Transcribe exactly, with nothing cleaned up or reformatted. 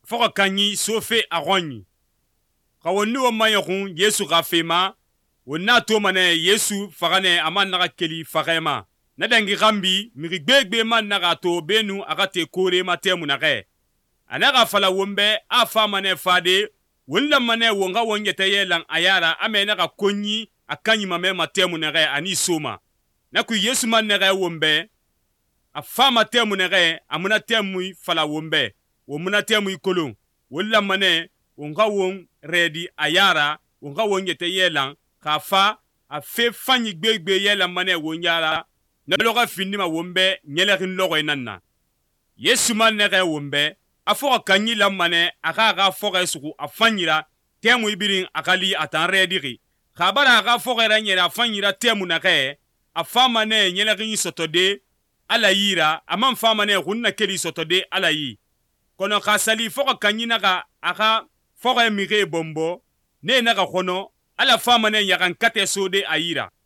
foka kanyi sofe agonyi kawonni wo mayakun Yesu gafema wonna to mane Yesu fagane aman naga keli fagema nadangi gambi mi gbegbe man naga to benu agate kore matemu nage anaga fala wombe afa mane fade wonna mane wonga wonyete yelan ayara amena ga konyi akanyi mame matemu nage ani soma naku Yesu man nage wombe afa matemu nage amuna temu fala wombe womuna temu kolon wonna mane wonga won redi ayara wonga wonyete yelan kafa afe fanyi gbegbe yelan mane wonyara na loga finima wombe nyelerin logo nanna Yesu man nege wombe afo kanyi lamane aka aga foga suku afanyira temu ibirin akali atan rediri khabara aga foga ranyera afanyira temu nage afama ne nyelerin sotode ala yira amam fama ne hunna keli sotode ala yi kono kasali foga kanyi naga aka foga mire bombo ne naga kono ala fama ne yagan kate sode ayira